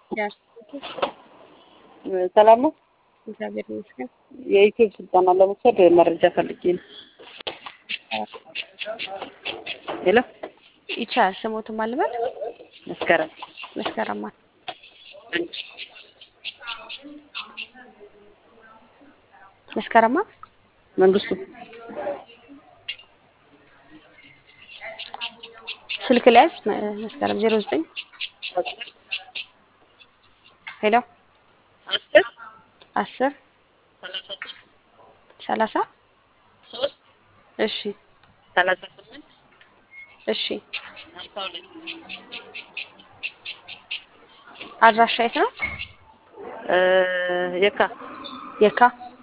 ያ ሰላም ነው። እግዚአብሔር ይመስገን። የዩቲዩብ ስልጠና ለመውሰድ መረጃ ፈልጌ ነው። ሄሎ ይቻላል። ስሞትም አልበል መስከረም መስከረማ መስከረማ መንግስቱ ስልክ ላይ መስከረም 09 ሄሎ 10 30 እሺ 38 እሺ አድራሻ የት ነው? የካ የካ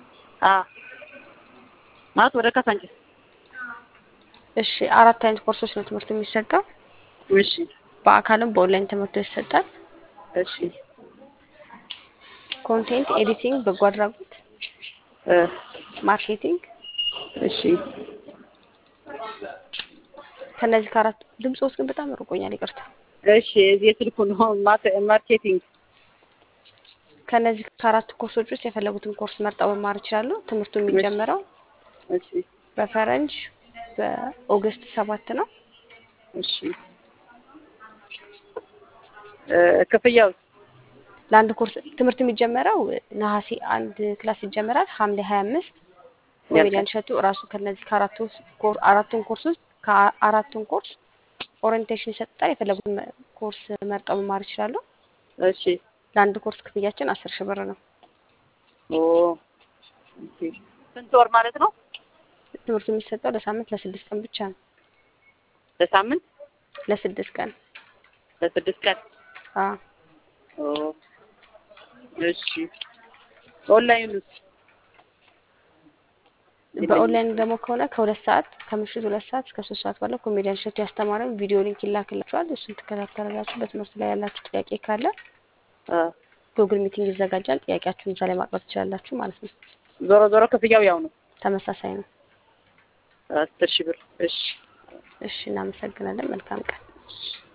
ማለት ወደ ካሳንቺስ። እሺ 4 አይነት ኮርሶች ነው ትምህርት የሚሰጠው። እሺ በአካልም በኦንላይን ትምህርት ይሰጣል። እሺ ኮንቴንት ኤዲቲንግ፣ በጎ አድራጎት፣ ማርኬቲንግ። እሺ ከነዚህ ከአራት ድምጾች ግን በጣም ርቆኛል፣ ይቅርታ። እሺ የስልኩ ነው ማርኬቲንግ። ከነዚህ ከአራት ኮርሶች ውስጥ የፈለጉትን ኮርስ መርጠው መማር ይችላሉ። ትምህርቱ የሚጀምረው እሺ በፈረንጅ በኦገስት 7 ነው። እሺ ክፍያው ለአንድ ኮርስ ትምህርት የሚጀምረው ነሐሴ 1 ክላስ ይጀምራል። ሐምሌ 25 ኮሜዲያን እሸቱ ራሱ ከነዚህ አራቱን ኮርስ ውስጥ ከአራቱን ኮርስ ኦሪየንቴሽን ይሰጣል። የፈለጉትን ኮርስ መርጠው መማር ይችላሉ። እሺ ለአንድ ኮርስ ክፍያችን 10,000 ብር ነው። ኦኬ ስንት ወር ማለት ነው? ትምህርቱ የሚሰጠው ለሳምንት ለ6 ቀን ብቻ ነው። ለሳምንት ለ6 ቀን ለ6 ቀን። አዎ እሺ ኦንላይን በኦንላይን ደግሞ ከሆነ ከ2 ሰዓት ከምሽቱ 2 ሰዓት እስከ 3 ሰዓት ባለው ኮሜዲያን እሸቱ ያስተማረው ቪዲዮ ሊንክ ይላክላችኋል። እሱን ትከታተላላችሁ። በትምህርቱ ላይ ያላችሁ ጥያቄ ካለ ጉግል ሚቲንግ ይዘጋጃል። ጥያቄያችሁን እዛ ላይ ማቅረብ ትችላላችሁ ማለት ነው። ዞሮ ዞሮ ክፍያው ያው ነው፣ ተመሳሳይ ነው። 10,000 ብር። እሺ እሺ፣ እናመሰግናለን። መልካም ቀን።